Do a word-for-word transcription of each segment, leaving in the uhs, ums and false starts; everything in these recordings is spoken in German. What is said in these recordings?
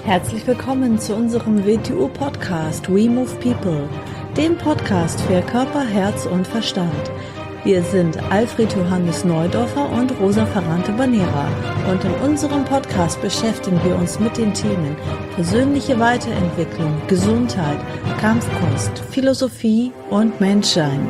Herzlich willkommen zu unserem W T U-Podcast We Move People, dem Podcast für Körper, Herz und Verstand. Wir sind Alfred Johannes Neudorfer und Rosa Ferrante Banera und in unserem Podcast beschäftigen wir uns mit den Themen persönliche Weiterentwicklung, Gesundheit, Kampfkunst, Philosophie und Menschsein.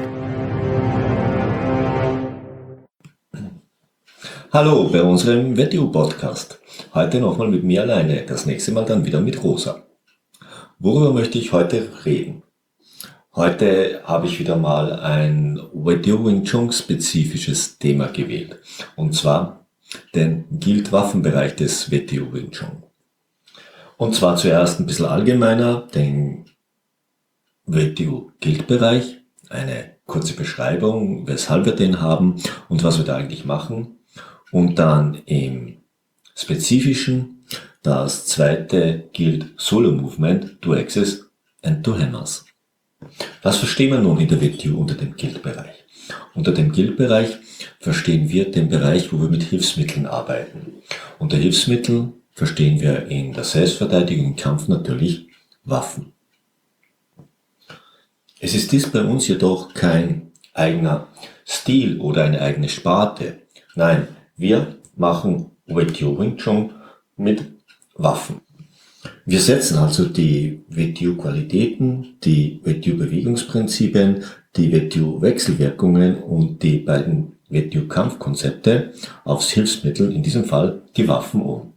Hallo bei unserem W T U-Podcast. Heute nochmal mit mir alleine, das nächste Mal dann wieder mit Rosa. Worüber möchte ich heute reden? Heute habe ich wieder mal ein W T U Wing Chun spezifisches Thema gewählt. Und zwar den Guild-Waffenbereich des W T U Wing Chun. Und zwar zuerst ein bisschen allgemeiner, den W T U Guild-Bereich, eine kurze Beschreibung, weshalb wir den haben und was wir da eigentlich machen. Und dann im Spezifischen das zweite Guild Solo Movement, Two Axes and Two Hammers. Was verstehen wir nun in der W T U unter dem Guild-Bereich? Unter dem Guild-Bereich verstehen wir den Bereich, wo wir mit Hilfsmitteln arbeiten. Unter Hilfsmitteln verstehen wir in der Selbstverteidigung im Kampf natürlich Waffen. Es ist dies bei uns jedoch kein eigener Stil oder eine eigene Sparte. Nein, wir machen W T U Wing Chun mit Waffen. Wir setzen also die W T U-Qualitäten, die W T U-Bewegungsprinzipien, die W T U-Wechselwirkungen und die beiden W T U-Kampfkonzepte aufs Hilfsmittel, in diesem Fall die Waffen, um.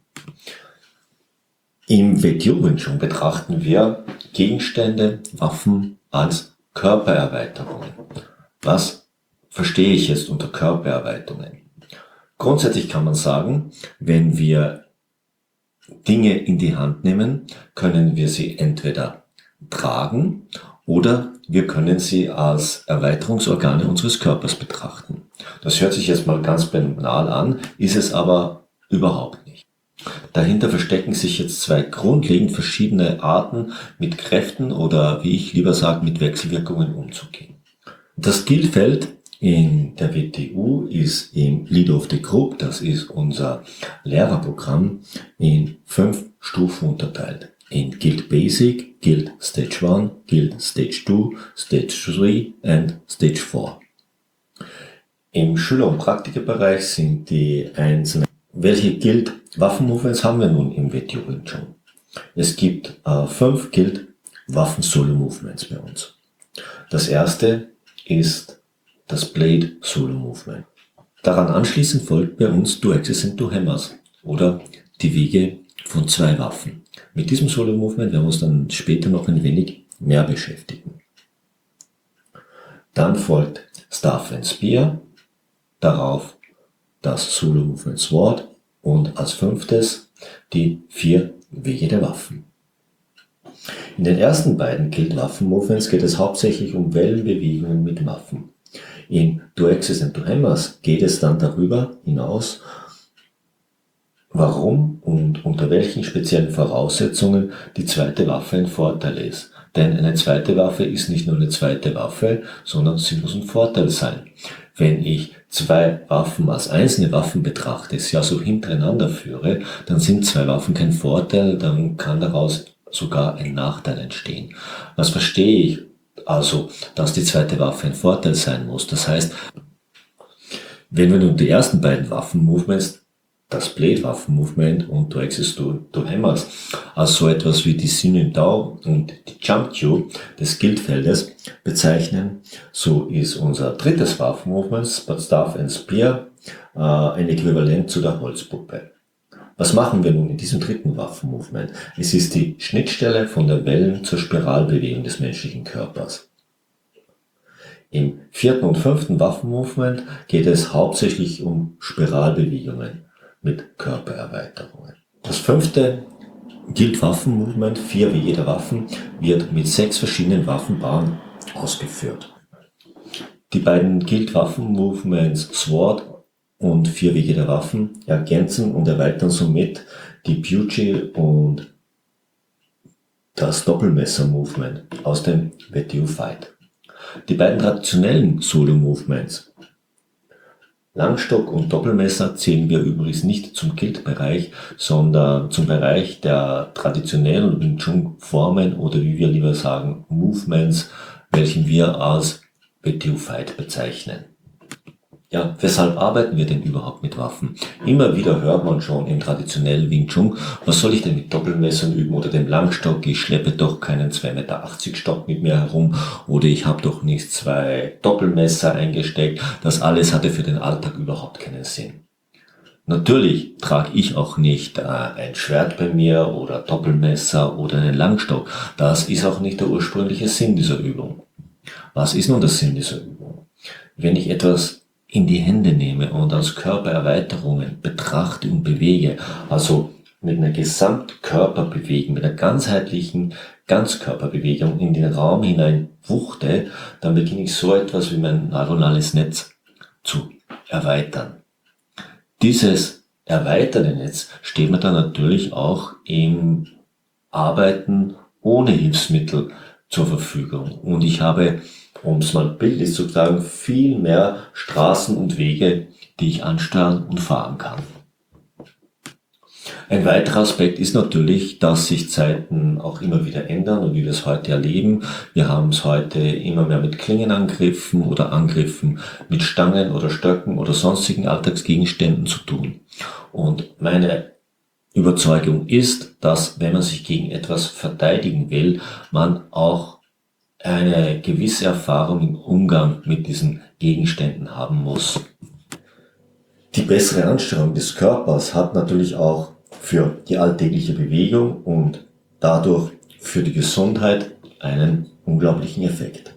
Im W T U Wing Chun betrachten wir Gegenstände, Waffen als Körpererweiterungen. Was verstehe ich jetzt unter Körpererweiterungen? Grundsätzlich kann man sagen, wenn wir Dinge in die Hand nehmen, können wir sie entweder tragen oder wir können sie als Erweiterungsorgane unseres Körpers betrachten. Das hört sich jetzt mal ganz banal an, ist es aber überhaupt nicht. Dahinter verstecken sich jetzt zwei grundlegend verschiedene Arten, mit Kräften oder, wie ich lieber sage, mit Wechselwirkungen umzugehen. Das Skillfeld in der W T U ist im Leader of the Group, das ist unser Lehrerprogramm, in fünf Stufen unterteilt. In Guild Basic, Guild Stage eins, Guild Stage zwei, Stage drei und Stage vier. Im Schüler- und Praktikerbereich sind die einzelnen. Welche Guild Waffen-Movements haben wir nun im W T U Wing Chun? Es gibt äh, fünf Guild Waffen-Solo-Movements bei uns. Das erste ist das Blade Solo Movement. Daran anschließend folgt bei uns Two Axes and Two Hammers oder die Wege von zwei Waffen. Mit diesem Solo Movement werden wir uns dann später noch ein wenig mehr beschäftigen. Dann folgt Staff and Spear, darauf das Solo Movement Sword und als fünftes die vier Wege der Waffen. In den ersten beiden Guild Waffen Movements geht es hauptsächlich um Wellenbewegungen mit Waffen. In Two Axes and Two Hammers geht es dann darüber hinaus, warum und unter welchen speziellen Voraussetzungen die zweite Waffe ein Vorteil ist. Denn eine zweite Waffe ist nicht nur eine zweite Waffe, sondern sie muss ein Vorteil sein. Wenn ich zwei Waffen als einzelne Waffen betrachte, es ja so hintereinander führe, dann sind zwei Waffen kein Vorteil, dann kann daraus sogar ein Nachteil entstehen. Was verstehe ich? Also, dass die zweite Waffe ein Vorteil sein muss. Das heißt, wenn wir nun die ersten beiden Waffen-Movements, das Blade-Waffen-Movement und Two Axes, Two Hammers, als so etwas wie die Sinuin Dao und die Jump Q des Guildfeldes bezeichnen, so ist unser drittes Waffen-Movement, Staff and Spear, äh, ein Äquivalent zu der Holzpuppe. Was machen wir nun in diesem dritten Waffen-Movement? Es ist die Schnittstelle von der Wellen- zur Spiralbewegung des menschlichen Körpers. Im vierten und fünften Waffen-Movement geht es hauptsächlich um Spiralbewegungen mit Körpererweiterungen. Das fünfte Guild-Waffen-Movement, vier Wege der Waffen, wird mit sechs verschiedenen Waffenpaaren ausgeführt. Die beiden Guild-Waffen-Movements Sword und vier Wege der Waffen ergänzen und erweitern somit die Puji und das Doppelmesser-Movement aus dem W T U Fight. Die beiden traditionellen Solo-Movements Langstock und Doppelmesser zählen wir übrigens nicht zum Guild-Bereich, sondern zum Bereich der traditionellen Wing Chun Formen oder wie wir lieber sagen Movements, welchen wir als W T U Fight bezeichnen. Ja, weshalb arbeiten wir denn überhaupt mit Waffen? Immer wieder hört man schon im traditionellen Wing Chun, was soll ich denn mit Doppelmessern üben oder dem Langstock? Ich schleppe doch keinen zwei Meter achtzig Stock mit mir herum oder ich habe doch nicht zwei Doppelmesser eingesteckt. Das alles hatte für den Alltag überhaupt keinen Sinn. Natürlich trage ich auch nicht äh, ein Schwert bei mir oder Doppelmesser oder einen Langstock. Das ist auch nicht der ursprüngliche Sinn dieser Übung. Was ist nun der Sinn dieser Übung? Wenn ich etwas in die Hände nehme und als Körpererweiterungen betrachte und bewege, also mit einer Gesamtkörperbewegung, mit einer ganzheitlichen Ganzkörperbewegung in den Raum hinein wuchte, dann beginne ich so etwas wie mein neuronales Netz zu erweitern. Dieses erweiterte Netz steht mir dann natürlich auch im Arbeiten ohne Hilfsmittel zur Verfügung und ich habe, um es mal bildlich zu sagen, viel mehr Straßen und Wege, die ich ansteuern und fahren kann. Ein weiterer Aspekt ist natürlich, dass sich Zeiten auch immer wieder ändern und wie wir es heute erleben. Wir haben es heute immer mehr mit Klingenangriffen oder Angriffen mit Stangen oder Stöcken oder sonstigen Alltagsgegenständen zu tun. Und meine Überzeugung ist, dass wenn man sich gegen etwas verteidigen will, man auch eine gewisse Erfahrung im Umgang mit diesen Gegenständen haben muss. Die bessere Ansteuerung des Körpers hat natürlich auch für die alltägliche Bewegung und dadurch für die Gesundheit einen unglaublichen Effekt.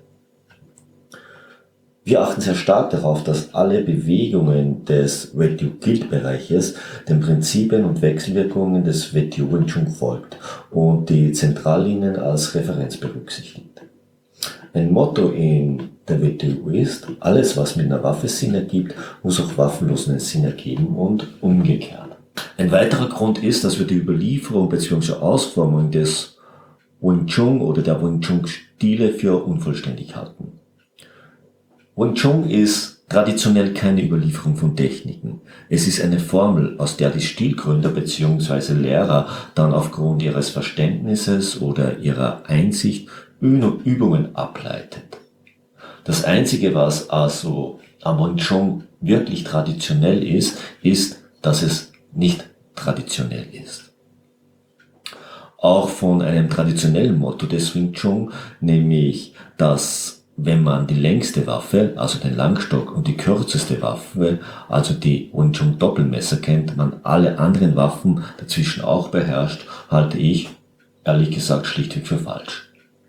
Wir achten sehr stark darauf, dass alle Bewegungen des W T U Guild-Bereiches den Prinzipien und Wechselwirkungen des W T U Wing Chun folgt und die Zentrallinien als Referenz berücksichtigt. Ein Motto in der W T U ist, alles was mit einer Waffe Sinn ergibt, muss auch waffenlos einen Sinn ergeben und umgekehrt. Ein weiterer Grund ist, dass wir die Überlieferung bzw. Ausformung des Wing Chun oder der Wing Chun Stile für unvollständig halten. Wing Chun ist traditionell keine Überlieferung von Techniken. Es ist eine Formel, aus der die Stilgründer bzw. Lehrer dann aufgrund ihres Verständnisses oder ihrer Einsicht Übungen ableitet. Das Einzige, was also am Wing Chun wirklich traditionell ist, ist, dass es nicht traditionell ist. Auch von einem traditionellen Motto des Wing Chun, nämlich, dass wenn man die längste Waffe, also den Langstock, und die kürzeste Waffe, also die Wing Chun Doppelmesser kennt, man alle anderen Waffen dazwischen auch beherrscht, halte ich, ehrlich gesagt, schlichtweg für falsch.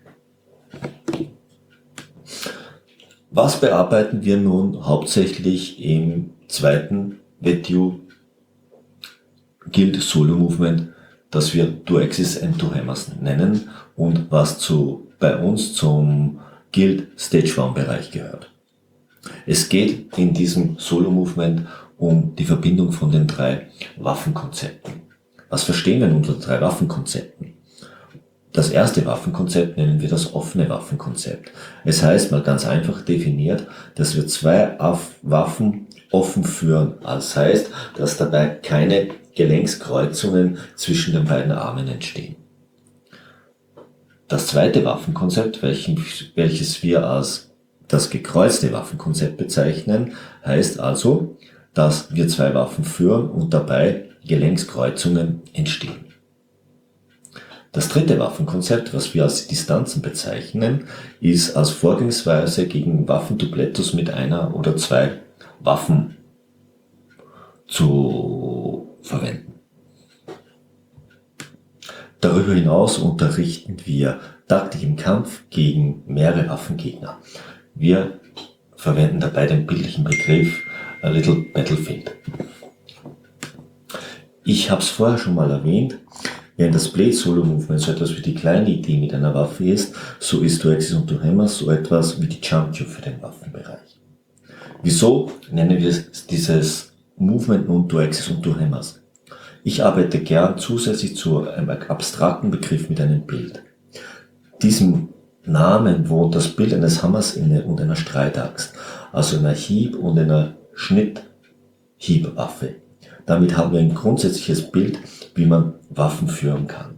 Was bearbeiten wir nun hauptsächlich im zweiten W T U Guild Solo Movement, das wir Two Axis and Two Hammers nennen und was zu, bei uns zum Guild Stage One Bereich gehört. Es geht in diesem Solo Movement um die Verbindung von den drei Waffenkonzepten. Was verstehen wir nun unter drei Waffenkonzepten? Das erste Waffenkonzept nennen wir das offene Waffenkonzept. Es heißt mal ganz einfach definiert, dass wir zwei Waffen offen führen. Das heißt, dass dabei keine Gelenkskreuzungen zwischen den beiden Armen entstehen. Das zweite Waffenkonzept, welches wir als das gekreuzte Waffenkonzept bezeichnen, heißt also, dass wir zwei Waffen führen und dabei Gelenkskreuzungen entstehen. Das dritte Waffenkonzept, was wir als Distanzen bezeichnen, ist als Vorgehensweise gegen Waffenduplettos mit einer oder zwei Waffen zu verwenden. Darüber hinaus unterrichten wir Taktik im Kampf gegen mehrere Waffengegner. Wir verwenden dabei den bildlichen Begriff A Little Battlefield. Ich habe es vorher schon mal erwähnt, während das Blade Solo Movement so etwas wie die kleine Idee mit einer Waffe ist, so ist Two Axis und Two Hammers so etwas wie die Jump Cue für den Waffenbereich. Wieso nennen wir dieses Movement nun Two Axis und Two Hammers? Ich arbeite gern zusätzlich zu einem abstrakten Begriff mit einem Bild. Diesem Namen wohnt das Bild eines Hammers inne und einer Streitaxt, also einer Hieb- und einer Schnitt- Hiebwaffe. Damit haben wir ein grundsätzliches Bild, wie man Waffen führen kann.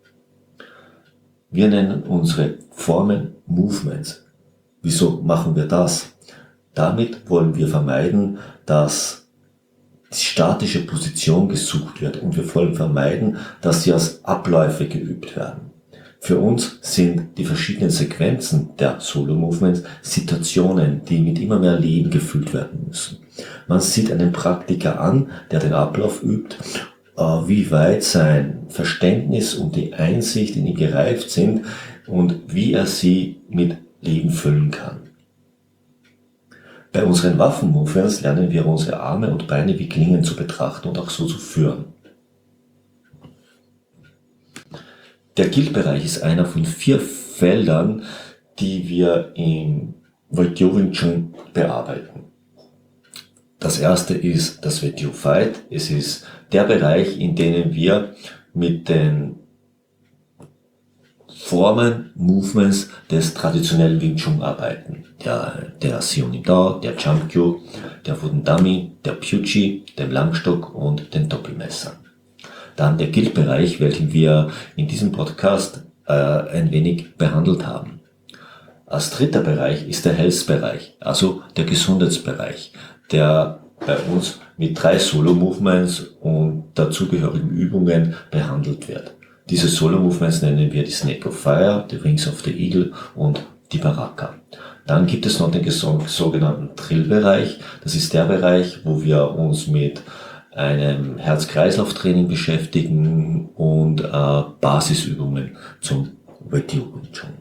Wir nennen unsere Formen Movements. Wieso machen wir das? Damit wollen wir vermeiden, dass die statische Position gesucht wird und wir wollen vermeiden, dass sie als Abläufe geübt werden. Für uns sind die verschiedenen Sequenzen der Solo-Movements Situationen, die mit immer mehr Leben gefüllt werden müssen. Man sieht einen Praktiker an, der den Ablauf übt, wie weit sein Verständnis und die Einsicht in ihn gereift sind und wie er sie mit Leben füllen kann. Bei unseren Waffen-Movements lernen wir unsere Arme und Beine wie Klingen zu betrachten und auch so zu führen. Der Guild-Bereich ist einer von vier Feldern, die wir im WTO Wing Chun bearbeiten. Das erste ist das W T O Fight. Es ist der Bereich, in dem wir mit den Formen, Movements des traditionellen Wing Chun arbeiten. Der, der Seonim Dao, der Jump Kyo, der Wooden Dummy, der Pyuchi, dem Langstock und den Doppelmesser. Dann der Guild-Bereich, welchen wir in diesem Podcast äh, ein wenig behandelt haben. Als dritter Bereich ist der Health-Bereich, also der Gesundheitsbereich, der bei uns mit drei Solo-Movements und dazugehörigen Übungen behandelt wird. Diese Solo-Movements nennen wir die Snake of Fire, die Wings of the Eagle und die Baraka. Dann gibt es noch den sogenannten Drill-Bereich. Das ist der Bereich, wo wir uns mit einem Herz-Kreislauf-Training beschäftigen und äh, Basisübungen zum W T O Wing Chun.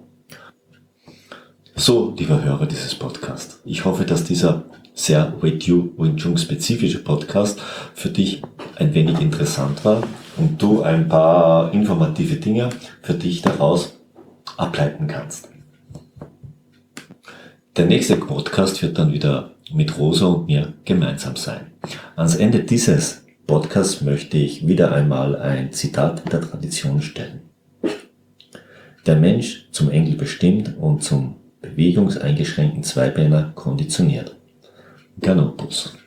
So, lieber Hörer dieses Podcasts, ich hoffe, dass dieser sehr W T O Wing Chun spezifische Podcast für dich ein wenig interessant war und du ein paar informative Dinge für dich daraus ableiten kannst. Der nächste Podcast wird dann wieder mit Rosa und mir gemeinsam sein. Ans Ende dieses Podcasts möchte ich wieder einmal ein Zitat der Tradition stellen. Der Mensch zum Engel bestimmt und zum bewegungseingeschränkten Zweibeiner konditioniert. Canopus.